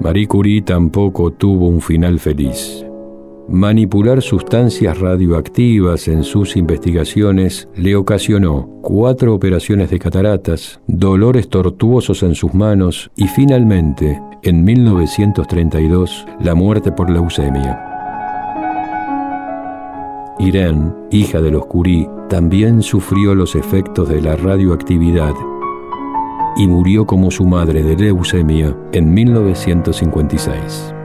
Marie Curie tampoco tuvo un final feliz. Manipular sustancias radioactivas en sus investigaciones le ocasionó 4 operaciones de cataratas, dolores tortuosos en sus manos y finalmente, en 1932, la muerte por leucemia. Irene, hija de los Curie, también sufrió los efectos de la radioactividad y murió como su madre de leucemia en 1956.